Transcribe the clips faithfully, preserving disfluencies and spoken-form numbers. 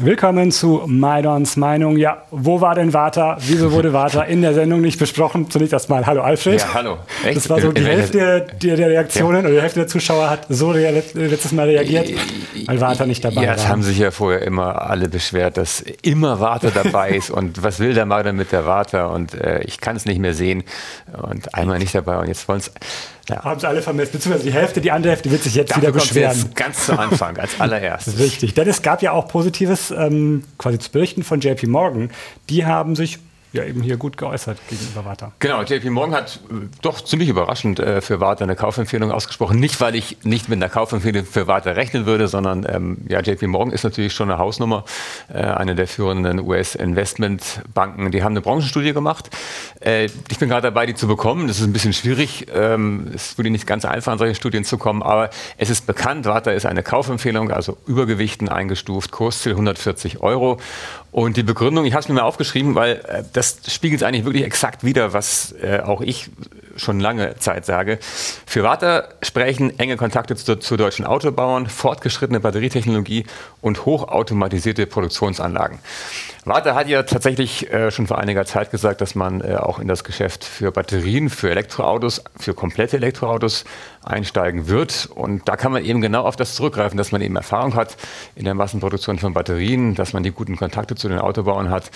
Willkommen zu Maidons Meinung. Ja, wo war denn Warta? Wieso wurde Warta in der Sendung nicht besprochen? Zunächst erstmal hallo Alfred. Ja, hallo. Echt? Das war so die Hälfte der, der Reaktionen ja. oder die Hälfte der Zuschauer hat so rea- letztes Mal reagiert, weil Warta nicht dabei ja, war. Ja, es haben sich ja vorher immer alle beschwert, dass immer Warta dabei ist und was will der Maidan mit der Warta und äh, ich kann es nicht mehr sehen und einmal nicht dabei und jetzt wollen es... Ja. Haben sie alle vermisst, beziehungsweise die Hälfte, die andere Hälfte wird sich jetzt Dafür wieder beschweren. Jetzt ganz zu Anfang, als allererstes. Richtig, denn es gab ja auch Positives ähm, quasi zu berichten von J P Morgan. Die haben sich ja eben hier gut geäußert gegenüber Warta. Genau, J P Morgan hat äh, doch ziemlich überraschend äh, für Warta eine Kaufempfehlung ausgesprochen. Nicht, weil ich nicht mit einer Kaufempfehlung für Warta rechnen würde, sondern ähm, ja, J P Morgan ist natürlich schon eine Hausnummer, äh, eine der führenden U S-Investmentbanken. Die haben eine Branchenstudie gemacht. Äh, ich bin gerade dabei, die zu bekommen. Das ist ein bisschen schwierig. Ähm, es wurde nicht ganz einfach, an solche Studien zu kommen, aber es ist bekannt, Warta ist eine Kaufempfehlung, also Übergewichten eingestuft, Kursziel hundertvierzig Euro. Und die Begründung, ich habe es mir mal aufgeschrieben, weil äh, das spiegelt eigentlich wirklich exakt wider, was äh, auch ich schon lange Zeit sage. Für Warta sprechen enge Kontakte zu, zu deutschen Autobauern, fortgeschrittene Batterietechnologie und hochautomatisierte Produktionsanlagen. Warta hat ja tatsächlich äh, schon vor einiger Zeit gesagt, dass man äh, auch in das Geschäft für Batterien, für Elektroautos, für komplette Elektroautos einsteigen wird. Und da kann man eben genau auf das zurückgreifen, dass man eben Erfahrung hat in der Massenproduktion von Batterien, dass man die guten Kontakte zu den Autobauern hat.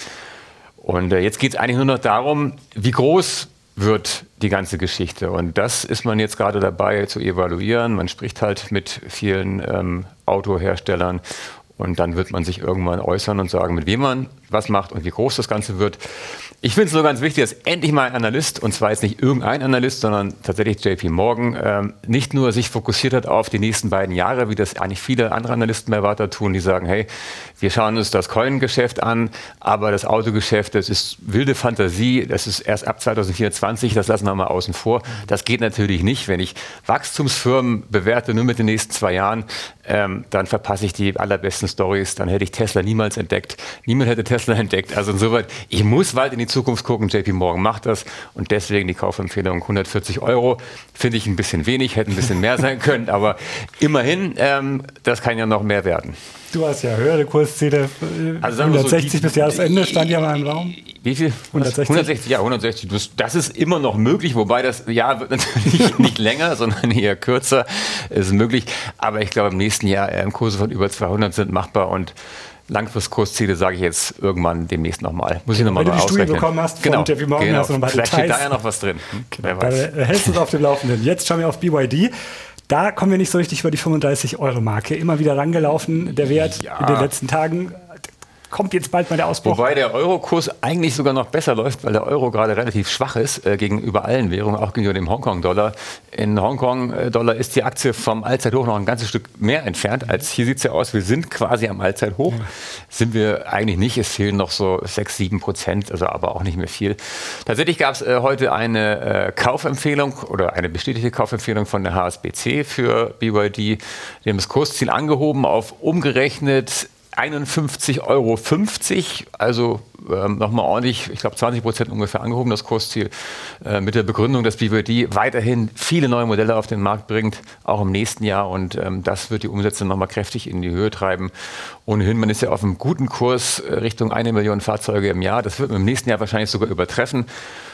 Und äh, jetzt geht es eigentlich nur noch darum, wie groß wird die ganze Geschichte. Und das ist man jetzt gerade dabei zu evaluieren. Man spricht halt mit vielen ähm, Autoherstellern. Und dann wird man sich irgendwann äußern und sagen, mit wem man was macht und wie groß das Ganze wird. Ich finde es nur ganz wichtig, dass endlich mal ein Analyst, und zwar jetzt nicht irgendein Analyst, sondern tatsächlich J P Morgan, ähm, nicht nur sich fokussiert hat auf die nächsten beiden Jahre, wie das eigentlich viele andere Analysten bei Warta tun, die sagen, hey, wir schauen uns das Coin-Geschäft an, aber das Autogeschäft, das ist wilde Fantasie, das ist erst ab zwanzig vierundzwanzig, das lassen wir mal außen vor. Das geht natürlich nicht. Wenn ich Wachstumsfirmen bewerte, nur mit den nächsten zwei Jahren, ähm, dann verpasse ich die allerbesten Stories, dann hätte ich Tesla niemals entdeckt. Niemand hätte Tesla entdeckt. Also insoweit, ich muss weit in die Zukunft gucken. J P Morgan macht das und deswegen die Kaufempfehlung hundertvierzig Euro. Finde ich ein bisschen wenig, hätte ein bisschen mehr sein können, aber immerhin, ähm, das kann ja noch mehr werden. Du hast ja höhere Kursziele. Also hundertsechzig so, die, bis Jahresende stand ja mal im Raum. Wie viel? hundertsechzig? hundertsechzig, ja, hundertsechzig. Das, das ist immer noch möglich, wobei das Jahr wird natürlich nicht länger, sondern eher kürzer. Ist möglich. Aber ich glaube, im nächsten Jahr äh, Kurse von über zweihundert sind machbar und Langfristkursziele sage ich jetzt irgendwann demnächst nochmal. Muss ich nochmal ausrechnen. Wenn du die ausrechnen. Studie bekommen hast, genau, von J P Morgan, genau. hast du noch mal Vielleicht Details. steht da ja noch was drin. Hm? Genau. Da hältst du es auf dem Laufenden. Jetzt schauen wir auf B Y D. Da kommen wir nicht so richtig über die fünfunddreißig Euro Marke. Immer wieder rangelaufen, der Wert ja. in den letzten Tagen. Kommt jetzt bald mal der Ausbruch. Wobei der Eurokurs eigentlich sogar noch besser läuft, weil der Euro gerade relativ schwach ist äh, gegenüber allen Währungen, auch gegenüber dem Hongkong-Dollar. In Hongkong-Dollar ist die Aktie vom Allzeithoch noch ein ganzes Stück mehr entfernt, als hier sieht es ja aus. Wir sind quasi am Allzeithoch. Ja. Sind wir eigentlich nicht. Es fehlen noch so sechs, sieben Prozent, also aber auch nicht mehr viel. Tatsächlich gab es äh, heute eine äh, Kaufempfehlung oder eine bestätigte Kaufempfehlung von der H S B C für B Y D. Die haben das Kursziel angehoben auf umgerechnet einundfünfzig Euro fünfzig, also ähm, nochmal ordentlich, ich glaube zwanzig Prozent ungefähr angehoben, das Kursziel, äh, mit der Begründung, dass B Y D weiterhin viele neue Modelle auf den Markt bringt, auch im nächsten Jahr und ähm, das wird die Umsätze nochmal kräftig in die Höhe treiben. Ohnehin, man ist ja auf einem guten Kurs äh, Richtung eine Million Fahrzeuge im Jahr, das wird man im nächsten Jahr wahrscheinlich sogar übertreffen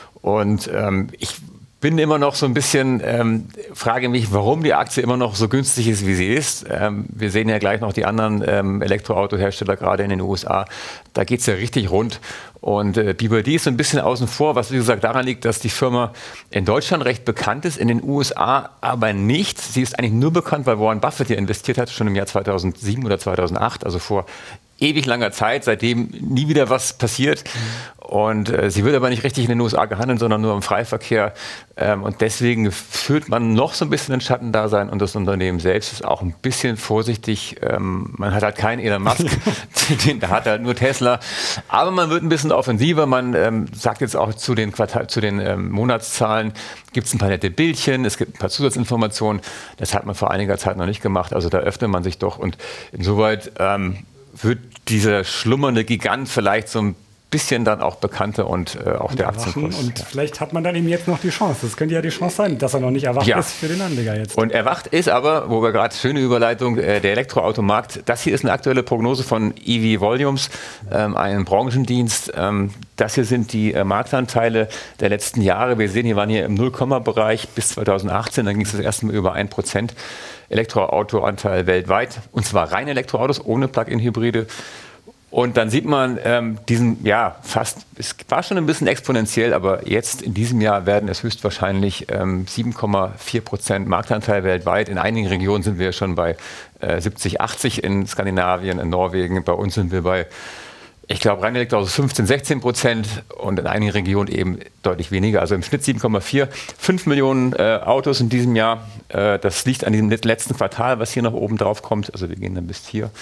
und ähm, ich bin immer noch so ein bisschen, ähm, frage mich, warum die Aktie immer noch so günstig ist, wie sie ist. Ähm, wir sehen ja gleich noch die anderen ähm, Elektroautohersteller, gerade in den U S A. Da geht es ja richtig rund. Und äh, B Y D ist so ein bisschen außen vor, was wie gesagt daran liegt, dass die Firma in Deutschland recht bekannt ist, in den U S A aber nicht. Sie ist eigentlich nur bekannt, weil Warren Buffett hier investiert hat, schon im Jahr zweitausendsieben oder zweitausendacht, also vor ewig langer Zeit, seitdem nie wieder was passiert. Und äh, sie wird aber nicht richtig in den U S A gehandelt, sondern nur im Freiverkehr. Ähm, und deswegen führt man noch so ein bisschen ein Schattendasein und das Unternehmen selbst ist auch ein bisschen vorsichtig. Ähm, man hat halt keinen Elon Musk, den, der hat halt nur Tesla. Aber man wird ein bisschen offensiver. Man ähm, sagt jetzt auch zu den, Quartal, zu den ähm, Monatszahlen, gibt es ein paar nette Bildchen, es gibt ein paar Zusatzinformationen. Das hat man vor einiger Zeit noch nicht gemacht. Also da öffnet man sich doch. Und insoweit ähm, wird dieser schlummernde Gigant vielleicht so ein bisschen dann auch bekannter und äh, auch und der erwachen. Aktienkurs. Und ja. vielleicht hat man dann eben jetzt noch die Chance. Das könnte ja die Chance sein, dass er noch nicht erwacht Ja. ist für den Anleger jetzt. Und erwacht ist aber, wo wir gerade, schöne Überleitung, äh, der Elektroautomarkt. Das hier ist eine aktuelle Prognose von E V Volumes, ähm, einem Branchendienst. Ähm, das hier sind die äh, Marktanteile der letzten Jahre. Wir sehen, hier waren hier im Null-Komma-Bereich bis zweitausendachtzehn. Dann ging es das erste Mal über ein Prozent Elektroautoanteil weltweit. Und zwar rein Elektroautos, ohne Plug-in-Hybride. Und dann sieht man ähm, diesen, ja, fast, es war schon ein bisschen exponentiell, aber jetzt in diesem Jahr werden es höchstwahrscheinlich ähm, sieben Komma vier Prozent Marktanteil weltweit. In einigen Regionen sind wir schon bei äh, siebzig, achtzig in Skandinavien, in Norwegen. Bei uns sind wir bei, ich glaube, rein Elektroautos fünfzehn, sechzehn Prozent und in einigen Regionen eben deutlich weniger. Also im Schnitt sieben Komma vier, fünf Millionen äh, Autos in diesem Jahr. Äh, das liegt an diesem letzten Quartal, was hier noch oben drauf kommt. Also wir gehen dann bis hier.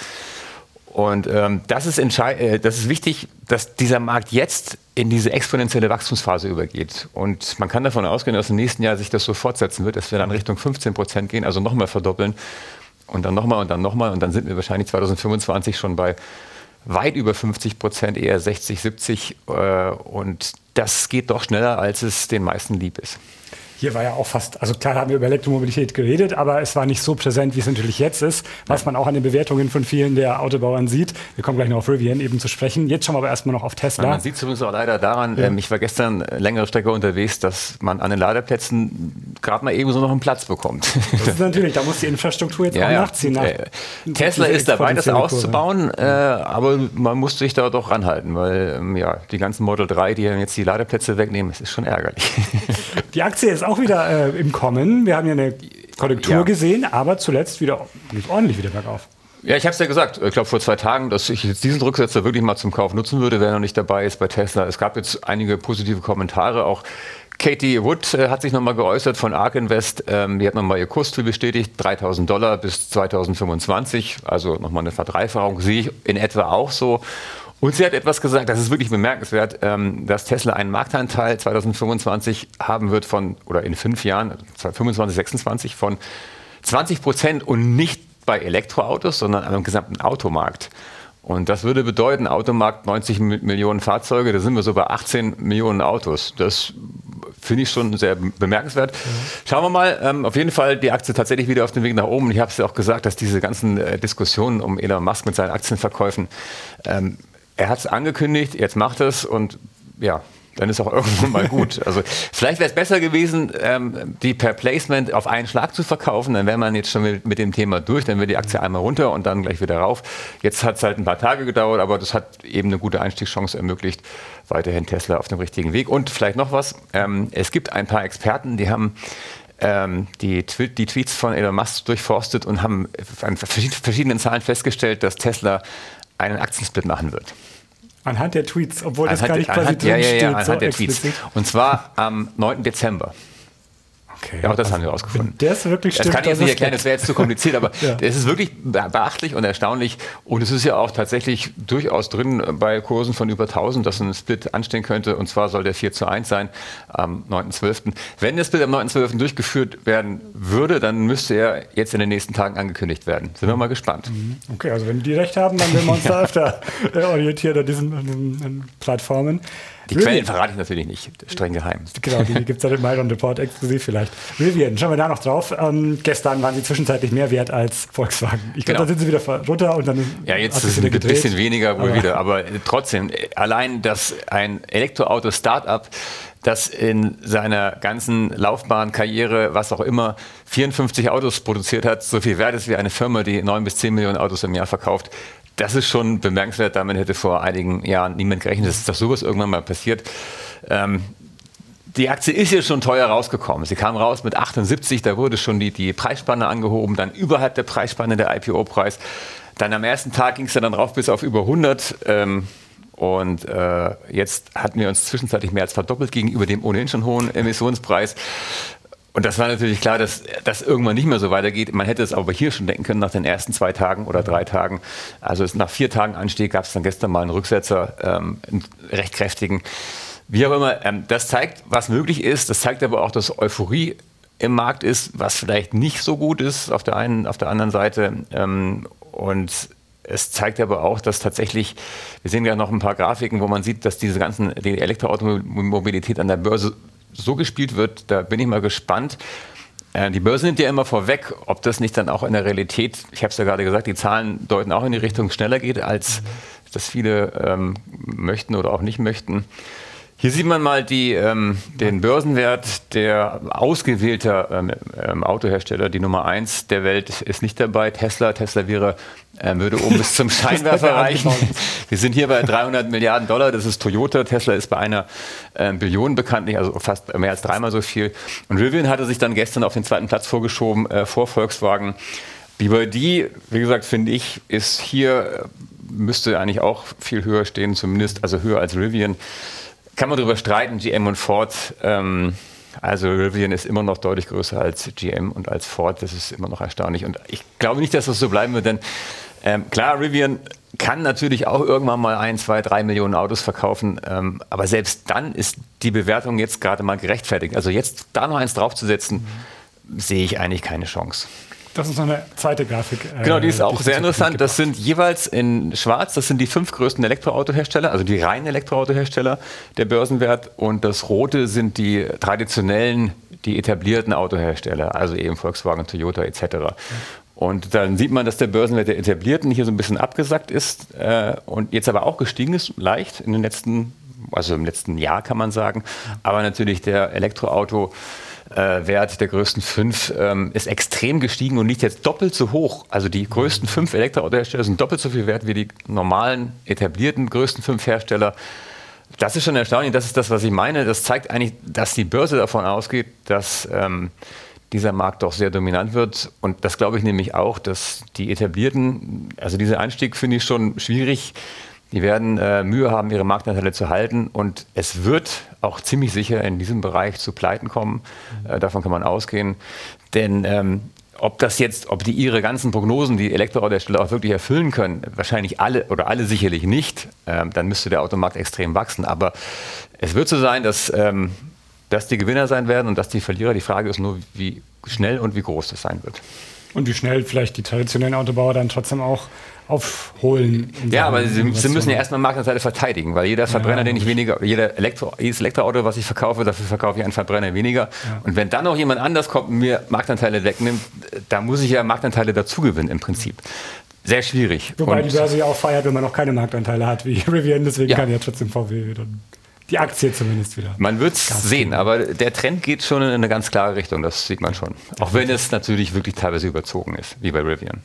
Und ähm, das, ist äh, das ist wichtig, dass dieser Markt jetzt in diese exponentielle Wachstumsphase übergeht. Und man kann davon ausgehen, dass im nächsten Jahr sich das so fortsetzen wird, dass wir dann Richtung fünfzehn Prozent gehen, also nochmal verdoppeln und dann nochmal und dann nochmal. Und dann sind wir wahrscheinlich zweitausendfünfundzwanzig schon bei weit über fünfzig Prozent, eher sechzig, siebzig. Äh, und das geht doch schneller, als es den meisten lieb ist. Hier war ja auch fast, also klar haben wir über Elektromobilität geredet, aber es war nicht so präsent, wie es natürlich jetzt ist, was man auch an den Bewertungen von vielen der Autobauern sieht. Wir kommen gleich noch auf Rivian eben zu sprechen. Jetzt schauen wir aber erstmal noch auf Tesla. Man sieht es übrigens auch leider daran, ja. ähm, ich war gestern längere Strecke unterwegs, dass man an den Ladeplätzen gerade mal eben so noch einen Platz bekommt. Das ist natürlich, da muss die Infrastruktur jetzt ja, auch ja. nachziehen. Nach äh, Tesla ist dabei, das auszubauen, äh, aber man muss sich da doch ranhalten, weil ähm, ja, die ganzen Model drei, die jetzt die Ladeplätze wegnehmen, das ist schon ärgerlich. Die Aktie ist auch wieder äh, im Kommen. Wir haben ja eine Korrektur ja. gesehen, aber zuletzt wieder nicht ordentlich wieder bergauf. Ja, ich habe es ja gesagt, ich glaube vor zwei Tagen, dass ich jetzt diesen Rücksetzer wirklich mal zum Kauf nutzen würde, wer noch nicht dabei ist bei Tesla. Es gab jetzt einige positive Kommentare, auch Katie Wood äh, hat sich nochmal geäußert von ARK Invest. Ähm, die hat nochmal ihr Kursziel bestätigt, dreitausend Dollar bis zweitausendfünfundzwanzig, also nochmal eine Verdreifachung, sehe ich in etwa auch so. Und sie hat etwas gesagt, das ist wirklich bemerkenswert, ähm, dass Tesla einen Marktanteil zweitausendfünfundzwanzig haben wird von, oder in fünf Jahren, fünfundzwanzig, sechsundzwanzig, von zwanzig Prozent und nicht bei Elektroautos, sondern am gesamten Automarkt. Und das würde bedeuten, Automarkt neunzig Millionen Fahrzeuge, da sind wir so bei achtzehn Millionen Autos. Das finde ich schon sehr bemerkenswert. Mhm. Schauen wir mal, ähm, auf jeden Fall die Aktie tatsächlich wieder auf dem Weg nach oben. Ich habe es ja auch gesagt, dass diese ganzen äh, Diskussionen um Elon Musk mit seinen Aktienverkäufen, ähm, er hat es angekündigt, jetzt macht es und ja, dann ist auch irgendwann mal gut. Also vielleicht wäre es besser gewesen, ähm, die per Placement auf einen Schlag zu verkaufen. Dann wäre man jetzt schon mit, mit dem Thema durch. Dann wäre die Aktie einmal runter und dann gleich wieder rauf. Jetzt hat es halt ein paar Tage gedauert, aber das hat eben eine gute Einstiegschance ermöglicht. Weiterhin Tesla auf dem richtigen Weg. Und vielleicht noch was. Ähm, es gibt ein paar Experten, die haben ähm, die, Twi- die Tweets von Elon Musk durchforstet und haben an verschiedenen Zahlen festgestellt, dass Tesla einen Aktiensplit machen wird. Anhand der Tweets, obwohl das anhand, gar nicht quasi anhand, drin ja, ja, ja, steht. anhand so der Tweets. Und zwar am neunten Dezember. Okay, ja, auch das also haben wir rausgefunden. Der ist wirklich stimmt. Das kann ich jetzt nicht erklären, das wäre jetzt zu kompliziert, aber ja. es ist wirklich beachtlich und erstaunlich. Und es ist ja auch tatsächlich durchaus drin bei Kursen von über tausend, dass ein Split anstehen könnte. Und zwar soll der vier zu eins sein am neunten zwölften Wenn der Split am neunten zwölften durchgeführt werden würde, dann müsste er jetzt in den nächsten Tagen angekündigt werden. Sind wir mal gespannt. Okay, also wenn die recht haben, dann werden wir uns da öfter äh, orientieren an diesen an, an Plattformen. Die Rivian. Quellen verrate ich natürlich nicht, streng geheim. Genau, die gibt es ja im Myron Report exklusiv vielleicht. Rivian, schauen wir da noch drauf. Ähm, gestern waren sie zwischenzeitlich mehr wert als Volkswagen. Ich glaube, genau. Da sind sie wieder runter und dann ja, jetzt ist es ein bisschen weniger wohl aber wieder. Aber trotzdem, allein, dass ein Elektroauto-Startup, das in seiner ganzen Laufbahn, Karriere, was auch immer, vierundfünfzig Autos produziert hat, so viel wert ist wie eine Firma, die neun bis zehn Millionen Autos im Jahr verkauft. Das ist schon bemerkenswert. Damit hätte vor einigen Jahren niemand gerechnet, dass das sowas irgendwann mal passiert. Ähm, die Aktie ist ja schon teuer rausgekommen. Sie kam raus mit achtundsiebzig, da wurde schon die, die Preisspanne angehoben, dann überhalb der Preisspanne der I P O-Preis. Dann am ersten Tag ging es dann rauf bis auf über hundert. Ähm, und äh, jetzt hatten wir uns zwischenzeitlich mehr als verdoppelt gegenüber dem ohnehin schon hohen Emissionspreis. Und das war natürlich klar, dass das irgendwann nicht mehr so weitergeht. Man hätte es aber hier schon denken können nach den ersten zwei Tagen oder drei Tagen. Also nach vier Tagen Anstieg gab es dann gestern mal einen Rücksetzer, ähm, einen recht kräftigen. Wie auch immer, ähm, das zeigt, was möglich ist. Das zeigt aber auch, dass Euphorie im Markt ist, was vielleicht nicht so gut ist auf der einen, auf der anderen Seite. Ähm, und es zeigt aber auch, dass tatsächlich, wir sehen ja noch ein paar Grafiken, wo man sieht, dass diese ganzen, die Elektroautomobilität an der Börse so gespielt wird, da bin ich mal gespannt. Äh, die Börse nimmt ja immer vorweg, ob das nicht dann auch in der Realität, ich habe es ja gerade gesagt, die Zahlen deuten auch in die Richtung schneller geht, als das viele ähm, möchten oder auch nicht möchten. Hier sieht man mal die, ähm, den Börsenwert der ausgewählter ähm, ähm, Autohersteller. Die Nummer eins der Welt ist nicht dabei. Tesla. Tesla wäre, äh, würde oben bis zum Scheinwerfer reichen. Wir sind hier bei dreihundert Milliarden Dollar. Das ist Toyota. Tesla ist bei einer äh, Billion bekanntlich, also fast mehr als dreimal so viel. Und Rivian hatte sich dann gestern auf den zweiten Platz vorgeschoben äh, vor Volkswagen. B Y D, wie gesagt, finde ich, ist hier, müsste eigentlich auch viel höher stehen, zumindest, also höher als Rivian. Kann man darüber streiten, G M und Ford. Ähm, also Rivian ist immer noch deutlich größer als G M und als Ford. Das ist immer noch erstaunlich. Und ich glaube nicht, dass das so bleiben wird, denn ähm, klar, Rivian kann natürlich auch irgendwann mal ein, zwei, drei Millionen Autos verkaufen. Ähm, aber selbst dann ist die Bewertung jetzt gerade mal gerechtfertigt. Also jetzt da noch eins draufzusetzen, mhm. sehe ich eigentlich keine Chance. Das ist noch eine zweite Grafik. Äh, genau, die ist auch die sehr interessant. Das sind jeweils in schwarz, das sind die fünf größten Elektroautohersteller, also die reinen Elektroautohersteller, der Börsenwert. Und das rote sind die traditionellen, die etablierten Autohersteller, also eben Volkswagen, Toyota et cetera. Und dann sieht man, dass der Börsenwert der etablierten hier so ein bisschen abgesackt ist äh, und jetzt aber auch gestiegen ist, leicht in den letzten, also im letzten Jahr kann man sagen. Aber natürlich der Elektroauto Äh, Wert der größten fünf ähm, ist extrem gestiegen und liegt jetzt doppelt so hoch. Also die größten fünf Elektroautohersteller sind doppelt so viel wert wie die normalen, etablierten größten fünf Hersteller. Das ist schon erstaunlich. Das ist das, was ich meine. Das zeigt eigentlich, dass die Börse davon ausgeht, dass ähm, dieser Markt doch sehr dominant wird. Und das glaube ich nämlich auch, dass die etablierten, also dieser Einstieg finde ich schon schwierig. Die werden äh, Mühe haben, ihre Marktanteile zu halten. Und es wird auch ziemlich sicher in diesem Bereich zu Pleiten kommen. Äh, davon kann man ausgehen. Denn ähm, ob das jetzt, ob die ihre ganzen Prognosen, die Elektroautohersteller auch wirklich erfüllen können, wahrscheinlich alle oder alle sicherlich nicht. Ähm, dann müsste der Automarkt extrem wachsen. Aber es wird so sein, dass, ähm, dass die Gewinner sein werden und dass die Verlierer. Die Frage ist nur, wie schnell und wie groß das sein wird. Und wie schnell vielleicht die traditionellen Autobauer dann trotzdem auch aufholen. Ja, aber sie, sie müssen ja erstmal Marktanteile verteidigen, weil jeder Verbrenner, ja, den ich weniger, jeder Elektro, jedes Elektroauto, was ich verkaufe, dafür verkaufe ich einen Verbrenner weniger. Ja. Und wenn dann noch jemand anders kommt und mir Marktanteile wegnimmt, da muss ich ja Marktanteile dazu gewinnen im Prinzip. Sehr schwierig. Wobei und die Börse ja auch feiert, wenn man noch keine Marktanteile hat wie Rivian, deswegen ja. kann ja trotzdem V W dann die Aktie zumindest wieder. Man wird es sehen, aber der Trend geht schon in eine ganz klare Richtung, das sieht man schon. Auch wenn es natürlich wirklich teilweise überzogen ist, wie bei Rivian.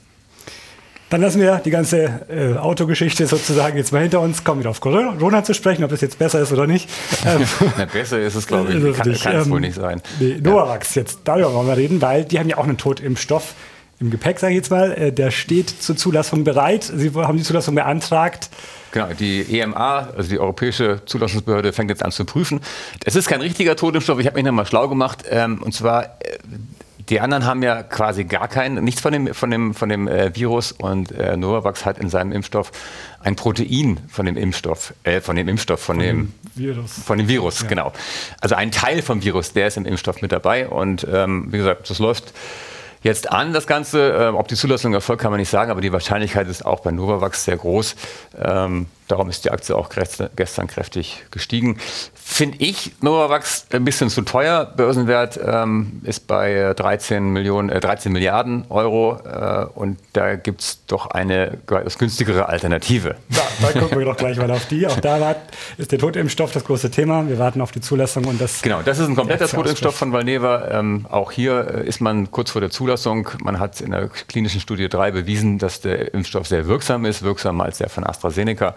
Dann lassen wir die ganze äh, Autogeschichte sozusagen jetzt mal hinter uns, kommen wieder auf Corona zu sprechen, ob das jetzt besser ist oder nicht. Ähm, Na, besser ist es, glaube ich, kann, kann es ähm, wohl nicht sein. Nee, Novavax, ja. jetzt darüber wollen wir reden, weil die haben ja auch einen Totimpfstoff im Gepäck, sage ich jetzt mal. Äh, der steht zur Zulassung bereit. Sie haben die Zulassung beantragt. Genau, die E M A, also die Europäische Zulassungsbehörde, fängt jetzt an zu prüfen. Es ist kein richtiger Totimpfstoff, ich habe mich nochmal schlau gemacht. Ähm, und zwar, äh, die anderen haben ja quasi gar keinen, nichts von dem, von dem, von dem äh, Virus. Und äh, Novavax hat in seinem Impfstoff ein Protein von dem Impfstoff, äh, von dem Impfstoff, von, von dem, dem Virus. Von dem Virus, ja. Genau. Also ein Teil vom Virus, der ist im Impfstoff mit dabei. Und ähm, wie gesagt, das läuft jetzt an, das Ganze. Äh, ob die Zulassung erfolgt, kann man nicht sagen, aber die Wahrscheinlichkeit ist auch bei Novavax sehr groß. Ähm, darum ist die Aktie auch gestern kräftig gestiegen. Finde ich Novavax ein bisschen zu teuer. Börsenwert ähm, ist bei dreizehn Millionen, äh, dreizehn Milliarden Euro äh, und da gibt es doch eine etwas günstigere Alternative. Da, da gucken wir doch gleich mal auf die. Auch da war, ist der Totimpfstoff das große Thema. Wir warten auf die Zulassung und das. Genau, das ist ein kompletter Totimpfstoff von Valneva. Ähm, auch hier äh, ist man kurz vor der Zulassung. Man hat in der klinischen Studie drei bewiesen, dass der Impfstoff sehr wirksam ist, wirksamer als der von AstraZeneca.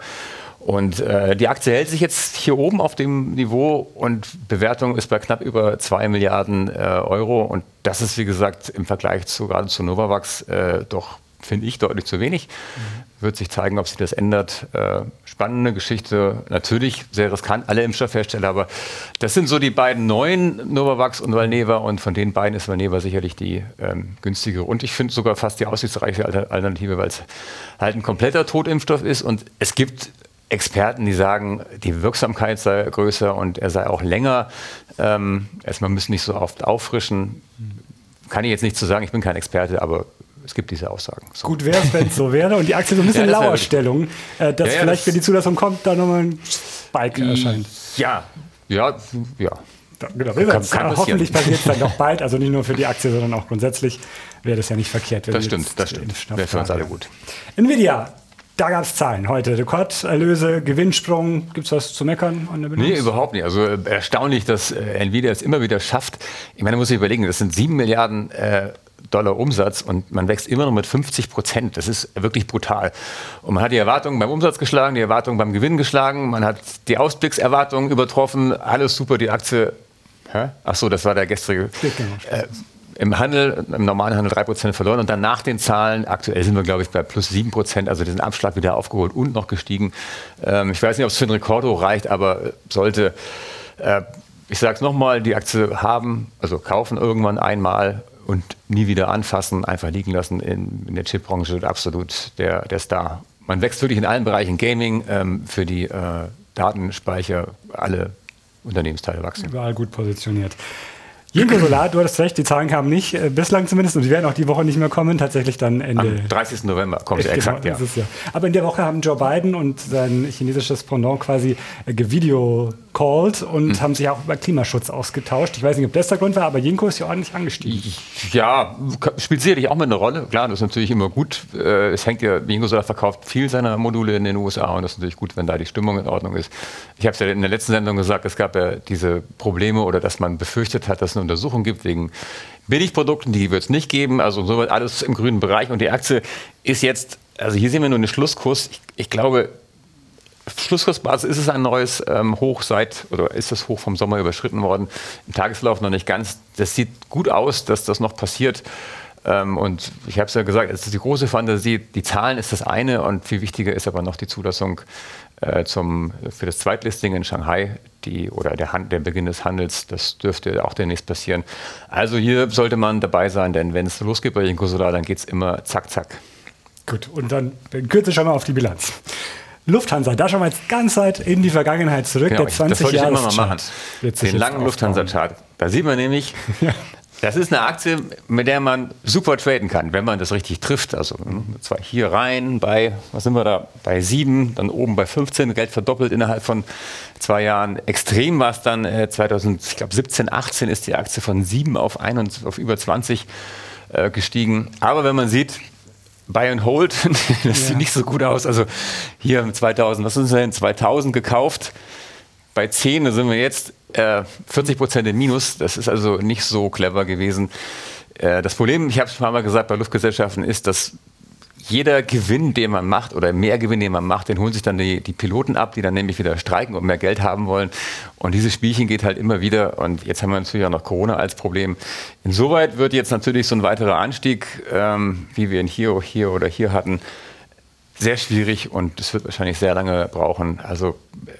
Und äh, die Aktie hält sich jetzt hier oben auf dem Niveau und Bewertung ist bei knapp über zwei Milliarden äh, Euro. Und das ist, wie gesagt, im Vergleich zu gerade zu Novavax äh, doch, finde ich, deutlich zu wenig. Mhm. Wird sich zeigen, ob sich das ändert. Äh, spannende Geschichte, natürlich sehr riskant, alle Impfstoffhersteller, aber das sind so die beiden neuen, Novavax und Valneva, und von den beiden ist Valneva sicherlich die ähm, günstigere und ich finde sogar fast die aussichtsreiche Alternative, weil es halt ein kompletter Totimpfstoff ist und es gibt Experten, die sagen, die Wirksamkeit sei größer und er sei auch länger. Ähm, erstmal müssen nicht so oft auffrischen. Kann ich jetzt nicht zu sagen, ich bin kein Experte, aber es gibt diese Aussagen. So. Gut wäre es, wenn es so wäre und die Aktie so ein bisschen ja, in Lauerstellung, äh, dass ja, ja, vielleicht, das wenn die Zulassung kommt, da nochmal ein Spike erscheint. Ja, ja, ja. Da, genau, kann, kann kann hoffentlich passiert es dann doch bald, also nicht nur für die Aktie, sondern auch grundsätzlich wäre das ja nicht verkehrt. Wenn das stimmt, das stimmt. Wäre für uns alle gut. Nvidia. Da gab es Zahlen heute. Rekorderlöse, Gewinnsprung. Gibt es was zu meckern an der Bilanz? Nee, überhaupt nicht. Also äh, erstaunlich, dass äh, Nvidia es immer wieder schafft. Ich meine, man muss sich überlegen, das sind sieben Milliarden äh, Dollar Umsatz und man wächst immer noch mit fünfzig Prozent. Das ist wirklich brutal. Und man hat die Erwartungen beim Umsatz geschlagen, die Erwartungen beim Gewinn geschlagen, man hat die Ausblickserwartungen übertroffen. Alles super, die Aktie. Hä? Ach so, das war der gestrige. Äh, Im Handel, im normalen Handel drei Prozent verloren und dann nach den Zahlen, aktuell sind wir, glaube ich, bei plus sieben Prozent, also diesen Abschlag wieder aufgeholt und noch gestiegen. Ähm, ich weiß nicht, ob es für ein Rekordhoch reicht, aber sollte, äh, ich sage es nochmal, die Aktie haben, also kaufen irgendwann einmal und nie wieder anfassen, einfach liegen lassen in, in der Chipbranche, absolut der, der Star. Man wächst wirklich in allen Bereichen, Gaming, ähm, für die äh, Datenspeicher, alle Unternehmensteile wachsen. Überall gut positioniert. Jinko Solar, du hattest recht, die Zahlen kamen nicht, äh, bislang zumindest, und sie werden auch die Woche nicht mehr kommen, tatsächlich dann Ende. Am dreißigsten November kommt sie exakt, genau, ja. ja. Aber in der Woche haben Joe Biden und sein chinesisches Pendant quasi äh, gevideo-called und mhm. haben sich auch über Klimaschutz ausgetauscht. Ich weiß nicht, ob das der Grund war, aber Jinko ist ja ordentlich angestiegen. Ja, spielt sicherlich auch mal eine Rolle. Klar, das ist natürlich immer gut. Äh, es hängt ja, Jinko Solar verkauft viel seiner Module in den U S A und das ist natürlich gut, wenn da die Stimmung in Ordnung ist. Ich habe es ja in der letzten Sendung gesagt, es gab ja diese Probleme oder dass man befürchtet hat, dass eine Untersuchung gibt wegen Billigprodukten, die wird es nicht geben, also soweit alles im grünen Bereich und die Aktie ist jetzt, also hier sehen wir nur einen Schlusskurs, ich, ich glaube, Schlusskursbasis ist es ein neues ähm, Hoch seit, oder ist das Hoch vom Sommer überschritten worden, im Tagesverlauf noch nicht ganz, das sieht gut aus, dass das noch passiert ähm, und ich habe es ja gesagt, es ist die große Fantasie, die Zahlen ist das eine und viel wichtiger ist aber noch die Zulassung äh, zum, für das Zweitlisting in Shanghai, die, oder der, Hand, der Beginn des Handels, das dürfte auch demnächst passieren. Also hier sollte man dabei sein, denn wenn es losgeht bei Jinko Solar, dann geht es immer zack, zack. Gut, und dann kürze schon mal auf die Bilanz. Lufthansa, da schauen wir jetzt ganz weit in die Vergangenheit zurück. Genau, der zwanzig das wollte ich immer mal machen. Den langen Lufthansa-Chart. Da sieht man nämlich, ja. Das ist eine Aktie, mit der man super traden kann, wenn man das richtig trifft. Also zwar hier rein bei, was sind wir da, bei sieben, dann oben bei fünfzehn, Geld verdoppelt innerhalb von zwei Jahren. Extrem war es dann äh, zweitausendsiebzehn, achtzehn ist die Aktie von sieben auf, ein und auf über zwanzig äh, gestiegen. Aber wenn man sieht, Buy and Hold, das ja. sieht nicht so gut aus. Also hier im zweitausend, was sind wir denn, zweitausend gekauft, bei zehn, da sind wir jetzt äh, vierzig Prozent im Minus. Das ist also nicht so clever gewesen. Äh, das Problem, ich habe es schon mal gesagt, bei Luftgesellschaften ist, dass jeder Gewinn, den man macht oder mehr Gewinn, den man macht, den holen sich dann die, die Piloten ab, die dann nämlich wieder streiken und mehr Geld haben wollen. Und dieses Spielchen geht halt immer wieder. Und jetzt haben wir natürlich auch noch Corona als Problem. Insoweit wird jetzt natürlich so ein weiterer Anstieg, ähm, wie wir ihn hier, hier oder hier hatten, sehr schwierig und es wird wahrscheinlich sehr lange brauchen. Also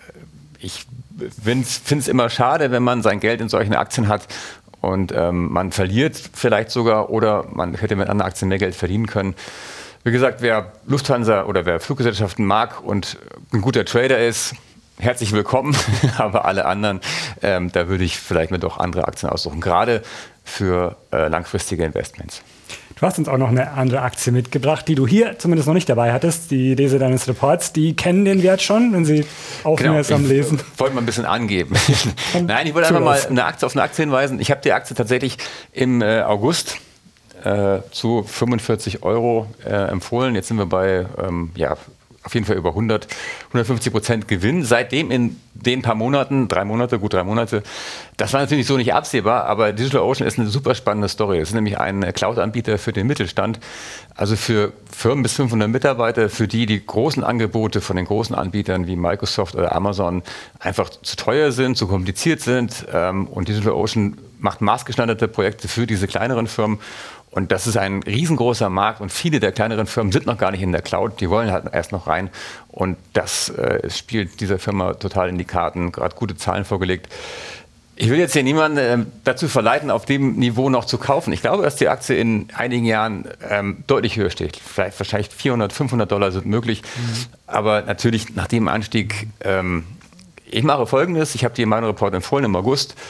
ich finde es immer schade, wenn man sein Geld in solchen Aktien hat und ähm, man verliert vielleicht sogar oder man hätte mit anderen Aktien mehr Geld verdienen können. Wie gesagt, wer Lufthansa oder wer Fluggesellschaften mag und ein guter Trader ist, herzlich willkommen. Aber alle anderen, ähm, da würde ich vielleicht mir doch andere Aktien aussuchen, gerade für äh, langfristige Investments. Du hast uns auch noch eine andere Aktie mitgebracht, die du hier zumindest noch nicht dabei hattest. Die Leser deines Reports, die kennen den Wert schon, wenn sie aufmerksam genau, lesen. Ich wollte mal ein bisschen angeben. Nein, ich wollte einfach mal eine Aktie, auf eine Aktie hinweisen. Ich habe die Aktie tatsächlich im äh, August äh, zu fünfundvierzig Euro äh, empfohlen. Jetzt sind wir bei, ähm, ja, auf jeden Fall über hundert, hundertfünfzig Prozent Gewinn. Seitdem in den paar Monaten, drei Monate, gut drei Monate, das war natürlich so nicht absehbar, aber DigitalOcean ist eine super spannende Story. Es ist nämlich ein Cloud-Anbieter für den Mittelstand, also für Firmen bis fünfhundert Mitarbeiter, für die die großen Angebote von den großen Anbietern wie Microsoft oder Amazon einfach zu teuer sind, zu kompliziert sind. Und DigitalOcean macht maßgeschneiderte Projekte für diese kleineren Firmen. Und das ist ein riesengroßer Markt und viele der kleineren Firmen sind noch gar nicht in der Cloud, die wollen halt erst noch rein und das äh, spielt dieser Firma total in die Karten, gerade gute Zahlen vorgelegt. Ich will jetzt hier niemanden äh, dazu verleiten, auf dem Niveau noch zu kaufen. Ich glaube, dass die Aktie in einigen Jahren ähm, deutlich höher steht. Vielleicht wahrscheinlich vierhundert, fünfhundert Dollar sind möglich, mhm. aber natürlich nach dem Anstieg, ähm, ich mache Folgendes, ich habe dir in meinem Report empfohlen im August,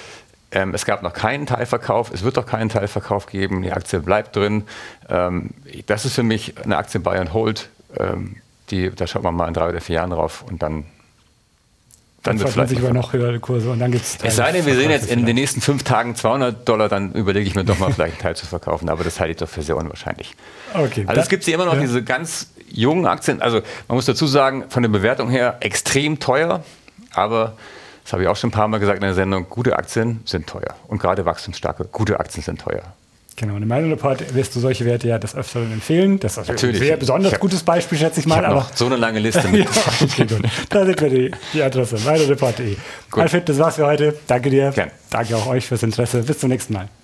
Ähm, es gab noch keinen Teilverkauf, es wird auch keinen Teilverkauf geben, die Aktie bleibt drin. Ähm, das ist für mich eine Aktie Buy and Hold, ähm, die, da schaut man mal in drei oder vier Jahren drauf und dann Dann, dann freut man sich über noch höhere Kurse und dann gibt es. Es sei denn, wir sehen jetzt in den nächsten fünf Tagen zweihundert Dollar, dann überlege ich mir doch mal vielleicht einen Teil zu verkaufen, aber das halte ich doch für sehr unwahrscheinlich. Okay, also es gibt hier immer noch ja. diese ganz jungen Aktien, also man muss dazu sagen, von der Bewertung her extrem teuer, aber das habe ich auch schon ein paar Mal gesagt in der Sendung, gute Aktien sind teuer und gerade wachstumsstarke, gute Aktien sind teuer. Genau, und in meinem Report wirst du solche Werte ja des Öfteren empfehlen. Das ist natürlich ein sehr besonders hab, gutes Beispiel, schätze ich mal. Ich habe noch so eine lange Liste mit. Ja, okay, gut. Da sind wir die, die Adresse, meinreport punkt de. Alfred, das war's für heute. Danke dir. Gern. Danke auch euch fürs Interesse. Bis zum nächsten Mal.